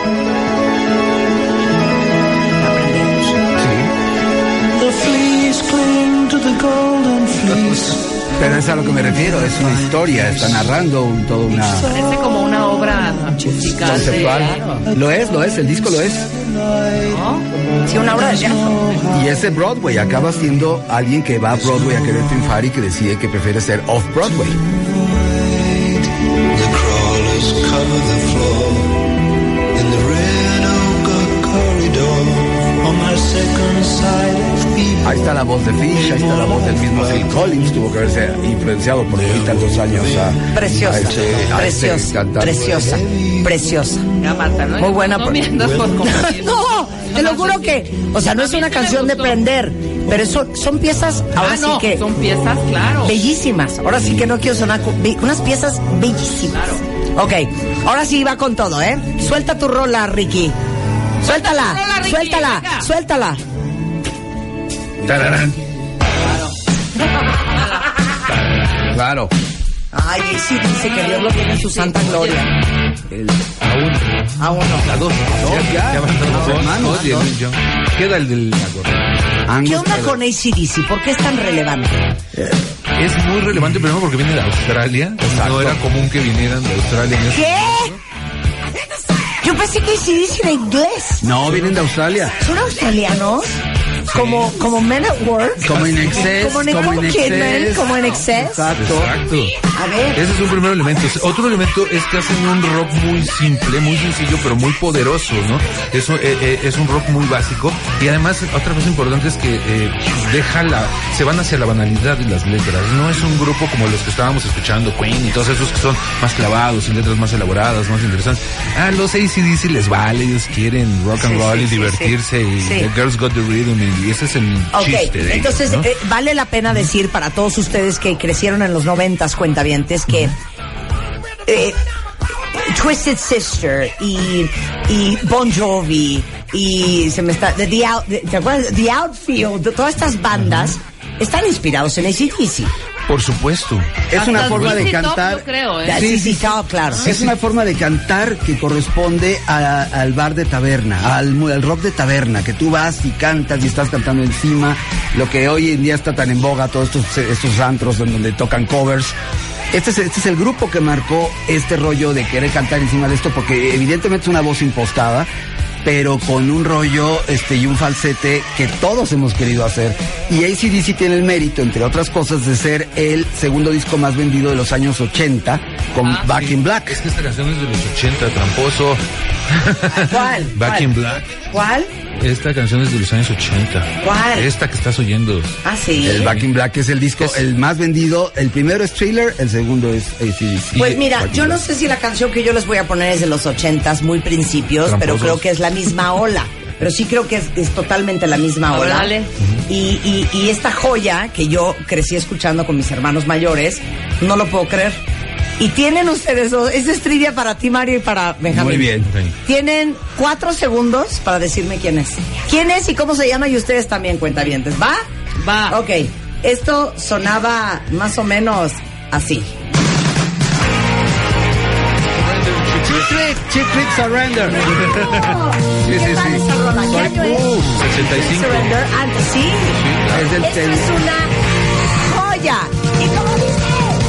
Speaker 2: The fleas cling to the golden fleece.
Speaker 5: Pero es a lo que me refiero, es una historia, está narrando toda una...
Speaker 7: Parece como una obra musical.
Speaker 5: conceptual. Lo es, el disco lo es.
Speaker 7: ¿No?
Speaker 4: Sí, una obra de teatro.
Speaker 5: Y es de Broadway, acaba siendo alguien que va a Broadway a querer triunfar y que decide que prefiere ser off-Broadway.
Speaker 2: The crawlers cover the floor in the red oak corridor. second sight of people.
Speaker 5: Ahí está la voz de Fish, ahí está la voz del mismo Phil Collins, tuvo que haberse influenciado por ahorita 2 años
Speaker 4: Preciosa,
Speaker 5: a cantante.
Speaker 4: preciosa.
Speaker 7: Ya, Marta, ¿no?
Speaker 4: Muy buena.
Speaker 7: No mientas por compartir.
Speaker 4: No, te lo juro que, o sea, no es
Speaker 7: A mí
Speaker 4: una
Speaker 7: sí me
Speaker 4: canción de
Speaker 7: gustó.
Speaker 4: prender, pero son piezas, ahora sí
Speaker 7: no,
Speaker 4: que
Speaker 7: son piezas, claro.
Speaker 4: bellísimas. Ahora sí que no quiero sonar unas piezas bellísimas. Ok, ahora sí va con todo, ¿eh? Suelta tu rola, Ricky. Suéltala,
Speaker 7: Suelta tu rola, Ricky,
Speaker 4: suéltala,
Speaker 7: venga.
Speaker 4: suéltala.
Speaker 6: Tararán.
Speaker 5: Claro.
Speaker 4: Ay, sí, dice que Dios lo tiene en su santa gloria.
Speaker 6: A uno.
Speaker 4: A uno.
Speaker 6: Ya van
Speaker 5: Dos
Speaker 6: dos
Speaker 5: hermanos,
Speaker 6: y el
Speaker 5: dos.
Speaker 6: Neil Young. Queda el del
Speaker 4: ¿Qué onda con AC/DC? ¿Por qué es tan relevante?
Speaker 6: Es muy relevante primero porque viene de Australia. No era común que vinieran de Australia. En ese
Speaker 4: ¿Qué?
Speaker 6: momento.
Speaker 4: Yo pensé que AC/DC era inglés.
Speaker 5: No, vienen de Australia.
Speaker 4: ¿Son australianos? Como Men at Work.
Speaker 5: Como In Excess,
Speaker 4: Como Nicole Kidman, como In Excess.
Speaker 5: Exacto.
Speaker 6: Exacto.
Speaker 4: A ver.
Speaker 6: Ese es un primer elemento. Otro elemento es que hacen un rock muy simple, muy sencillo, pero muy poderoso, ¿no? Es un rock muy básico. Y además, otra cosa importante es que se van hacia la banalidad de las letras. No es un grupo como los que estábamos escuchando, Queen y todos esos que son más clavados y letras más elaboradas, más interesantes. A los AC/DC les vale, ellos quieren rock and
Speaker 4: Sí,
Speaker 6: roll
Speaker 4: sí,
Speaker 6: y
Speaker 4: sí,
Speaker 6: divertirse y
Speaker 4: sí.
Speaker 6: The Girls Got the Rhythm y ese es el
Speaker 4: Ok,
Speaker 6: chiste de
Speaker 4: entonces
Speaker 6: ellos, ¿no?
Speaker 4: vale la pena decir para todos ustedes que crecieron en los 90s, cuentavientes, que Twisted Sister y Bon Jovi y ¿te acuerdas? The Outfield, todas estas bandas están inspirados en AC/DC.
Speaker 6: Por supuesto.
Speaker 5: Es una
Speaker 7: Hasta
Speaker 5: forma de
Speaker 7: ZZ Top,
Speaker 5: cantar.
Speaker 7: yo creo, ¿eh?
Speaker 4: Sí, claro.
Speaker 5: Es una forma de cantar que corresponde al bar de taberna, al rock de taberna, que tú vas y cantas y estás cantando encima, lo que hoy en día está tan en boga, todos estos antros en donde tocan covers. Este es el grupo que marcó este rollo de querer cantar encima de esto, porque evidentemente es una voz impostada, pero con un rollo y un falsete que todos hemos querido hacer. Y AC/DC tiene el mérito, entre otras cosas, de ser el segundo disco más vendido de los años 80 con Back
Speaker 6: Sí.
Speaker 5: in Black.
Speaker 6: Es que esta canción es de los 80, tramposo.
Speaker 4: ¿Cuál?
Speaker 6: Back
Speaker 4: ¿Cuál?
Speaker 6: in Black.
Speaker 4: ¿Cuál?
Speaker 6: Esta canción es de los años 80.
Speaker 4: ¿Cuál?
Speaker 6: Esta que estás oyendo.
Speaker 4: Ah, sí.
Speaker 5: El Back in Black es el disco el más vendido. El primero es Thriller, el segundo es AC/DC.
Speaker 4: Pues mira,
Speaker 5: Back in
Speaker 4: yo no
Speaker 5: Black.
Speaker 4: sé si la canción que yo les voy a poner es de los 80s, muy principios, pero
Speaker 6: Tramposos.
Speaker 4: creo que es la misma ola. Pero sí creo que es totalmente la misma
Speaker 7: A ver,
Speaker 4: ola.
Speaker 7: dale.
Speaker 4: Y esta joya que yo crecí escuchando con mis hermanos mayores, no lo puedo creer. Y tienen ustedes dos, esa es trivia para ti, Mario, y para Benjamín.
Speaker 5: Muy bien.
Speaker 4: Tienen 4 segundos para decirme quién es. ¿Quién es y cómo se llama? Y ustedes también, cuentavientes. ¿Va?
Speaker 7: Va.
Speaker 4: Ok. Esto sonaba más o menos así.
Speaker 5: Chick Trick Surrender.
Speaker 6: Sí,
Speaker 4: ¿Qué
Speaker 6: sí,
Speaker 4: tal
Speaker 6: sí.
Speaker 4: esa rola? ¿Qué año es?
Speaker 6: 65.
Speaker 4: Surrender. Antes, sí.
Speaker 5: Es del
Speaker 4: Esta es una joya. ¿Y cómo dice?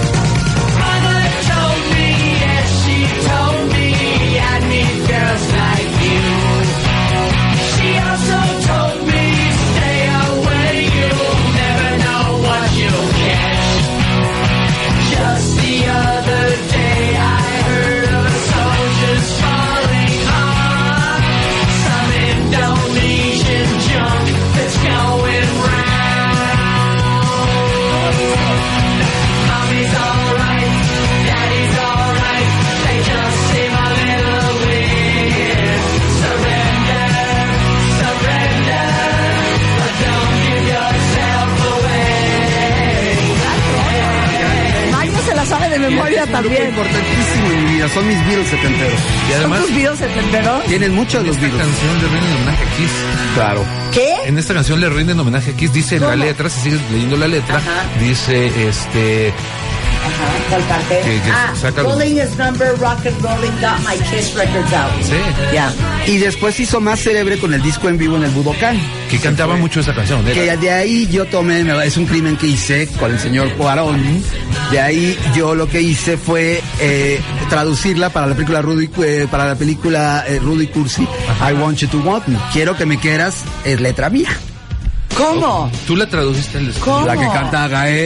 Speaker 4: Mario se la sabe de memoria también.
Speaker 5: Importantísimo en mi vida. Son mis Beatles setenteros.
Speaker 6: Y además,
Speaker 4: ¿Son tus videos setenteros?
Speaker 5: Tienen muchos los
Speaker 6: esta
Speaker 5: Beatles.
Speaker 6: canción le rinden homenaje a Kiss.
Speaker 5: Claro.
Speaker 4: ¿Qué?
Speaker 6: En esta canción le rinden homenaje a Kiss. Dice en la letra, si sigues leyendo la letra,
Speaker 4: Ajá.
Speaker 6: dice
Speaker 4: Ajá, ¿cuál parte?
Speaker 6: que saca los-
Speaker 4: Rolling is number, rock and rolling, got my Kiss records out.
Speaker 6: Sí.
Speaker 4: Ya.
Speaker 5: Y después hizo más célebre con el disco en vivo en el Budokan.
Speaker 6: que cantaba mucho esa canción.
Speaker 5: Que
Speaker 6: Era-
Speaker 5: de ahí yo tomé, es un crimen que hice con el señor Cuarón. De ahí yo lo que hice fue traducirla para la película Rudy Cursi. I Want You to Want Me. Quiero que me quieras, es letra mía.
Speaker 4: ¿Cómo?
Speaker 6: Tú la traduciste al español.
Speaker 4: ¿Cómo?
Speaker 5: La que canta Gael.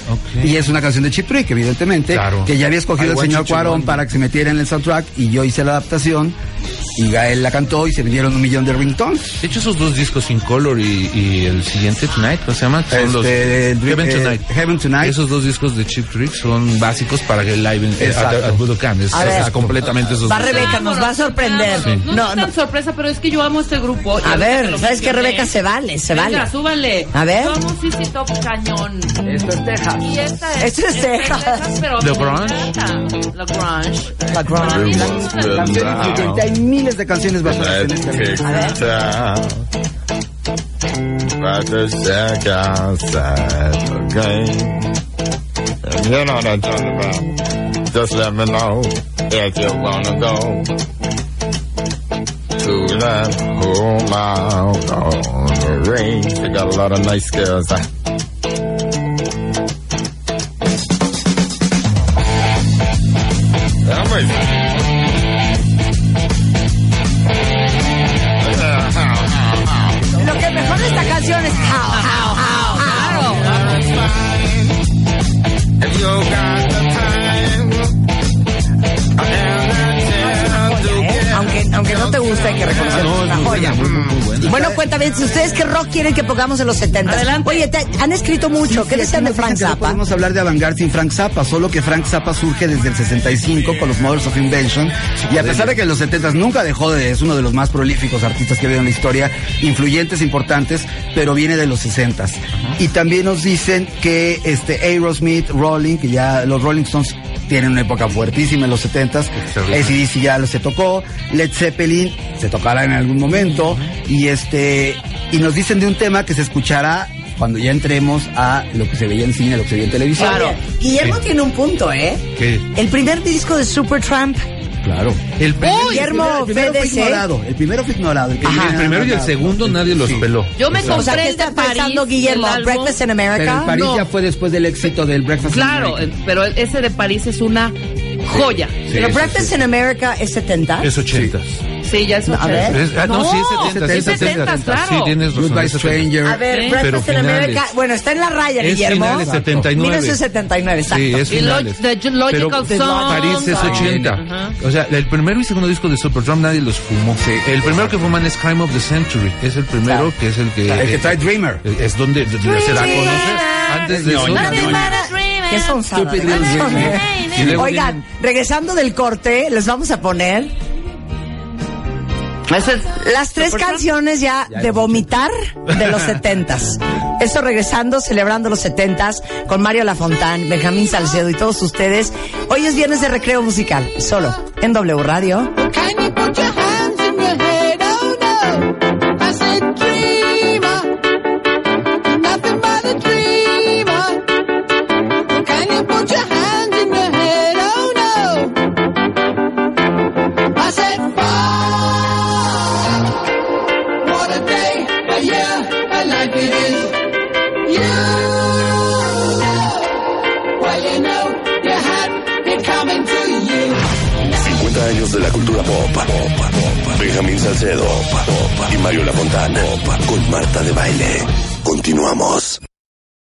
Speaker 5: Y es una canción de Cheap Trick, evidentemente,
Speaker 6: Claro.
Speaker 5: que ya había escogido
Speaker 6: I
Speaker 5: el
Speaker 6: Want
Speaker 5: señor
Speaker 6: You to
Speaker 5: Cuarón
Speaker 6: Want Me.
Speaker 5: para que se metiera en el soundtrack, y yo hice la adaptación, y Gael la cantó, y se vendieron 1 millón de ringtones.
Speaker 6: De hecho, esos dos discos, In Color y el siguiente, Tonight, ¿cómo se llama? Son los Heaven Tonight.
Speaker 5: Heaven Tonight.
Speaker 6: Esos dos discos de Cheap Trick son básicos para el live
Speaker 5: Exacto.
Speaker 6: at Budokan. Es
Speaker 4: A ver.
Speaker 6: completamente esos
Speaker 4: Va
Speaker 6: dos.
Speaker 4: Rebeca, nos va a sorprender.
Speaker 6: Sí.
Speaker 7: No es tan sorpresa, pero es que yo amo este grupo.
Speaker 4: A
Speaker 7: Y
Speaker 4: ver,
Speaker 7: ahorita
Speaker 4: ¿sabes qué, Rebeca? Se vale, se
Speaker 7: Venga,
Speaker 4: vale.
Speaker 7: súbanle.
Speaker 4: A ver.
Speaker 7: Yo amo CC Top cañón.
Speaker 5: Esto es Texas.
Speaker 7: Y esta
Speaker 4: Esto es Texas.
Speaker 7: pero
Speaker 6: The
Speaker 7: me
Speaker 6: Grunge.
Speaker 7: encanta. La grunge.
Speaker 4: La grunge.
Speaker 7: Para mí me gusta.
Speaker 5: Canciones influyentes, hay miles de canciones basadas en este.
Speaker 8: But the shack outside, okay? And you know what I'm talking about. Just let me know if you wanna go to that home out on the range. They got a lot of nice girls.
Speaker 4: Lo que mejor de esta canción es how, how, how, how.
Speaker 8: If you got the time,
Speaker 4: Aunque no te guste, hay que reconocer que es una joya. Bueno, cuéntame, si ustedes qué rock quieren que pongamos en los 70.
Speaker 7: Adelante.
Speaker 4: Oye, han escrito mucho. ¿Qué decían de Frank
Speaker 5: No
Speaker 4: Zappa?
Speaker 5: podemos hablar de avant-garde sin Frank Zappa, solo que Frank Zappa surge desde el 65 con los Mothers of Invention, y a pesar de que en los 70 nunca dejó de, es uno de los más prolíficos artistas que ha habido en la historia, influyentes, importantes, pero viene de los 60. Y también nos dicen que Aerosmith, Rolling, que ya los Rolling Stones tienen una época fuertísima en los 70s, AC/DC ya se tocó, Led Zeppelin se tocará en algún momento, y nos dicen de un tema que se escuchará cuando ya entremos a lo que se veía en cine, lo que se veía en televisión.
Speaker 4: Claro. Guillermo tiene un punto, ¿eh?
Speaker 6: ¿Qué?
Speaker 4: El primer disco de Supertramp.
Speaker 5: Claro.
Speaker 6: El
Speaker 4: Guillermo
Speaker 5: primero fue
Speaker 4: FDC.
Speaker 5: ignorado. El primero fue ignorado. El
Speaker 6: primero y el segundo nadie los peló.
Speaker 7: Yo me
Speaker 4: O sea,
Speaker 7: compré
Speaker 4: ¿qué
Speaker 7: el de
Speaker 4: estás
Speaker 7: París.
Speaker 4: pensando, Guillermo?
Speaker 7: el álbum.
Speaker 4: Breakfast in
Speaker 5: Pero
Speaker 4: America.
Speaker 5: en París
Speaker 7: No.
Speaker 5: ya fue después del éxito del Breakfast in
Speaker 7: Claro,
Speaker 5: America.
Speaker 7: pero ese de París es una joya.
Speaker 4: Pero
Speaker 6: eso
Speaker 4: Breakfast in America es 70.
Speaker 6: Es 80.
Speaker 7: Sí, ya es
Speaker 4: A ver.
Speaker 7: 80.
Speaker 6: No, sí, es 70.
Speaker 7: es 70, claro.
Speaker 6: Sí, tienes razón.
Speaker 5: Goodbye
Speaker 6: es 70.
Speaker 5: Stranger.
Speaker 4: A ver,
Speaker 7: Sí.
Speaker 4: Breakfast
Speaker 6: Pero
Speaker 4: in
Speaker 6: finales.
Speaker 4: America. Bueno, está en la raya,
Speaker 6: Es
Speaker 4: Guillermo.
Speaker 6: finales 79.
Speaker 4: 1979, exacto.
Speaker 6: Sí, es
Speaker 7: Y
Speaker 6: finales.
Speaker 7: The Logical
Speaker 6: Pero
Speaker 7: Song.
Speaker 6: París es 80.
Speaker 7: Ajá.
Speaker 6: O sea, el primero y segundo disco de Supertramp nadie los fumó. El primero que fuman es Crime of the Century. Es el primero, que es el que...
Speaker 5: El que trae Dreamer.
Speaker 6: Es donde se da a conocer. Antes de eso...
Speaker 4: ¿Qué son
Speaker 5: Stupid Little Dreamer.
Speaker 6: Y luego
Speaker 4: Oigan, regresando del corte, les vamos a poner las tres canciones ya de vomitar de los 70s. Eso regresando, celebrando los 70s con Mario Lafontán, Benjamín Salcedo y todos ustedes. Hoy es viernes de recreo musical, solo en W Radio.
Speaker 9: Can you put your hands in your head? Oh no, I said dreamer, nothing but a dreamer. Can you put your hands in your head? Oh no, I said fuck, what a day, a year, a life it is. You know, well you know, you had it coming to you.
Speaker 1: 50 años de la cultura pop. Benjamín Salcedo y Mario Lafontán con Marta de Baile. Continuamos.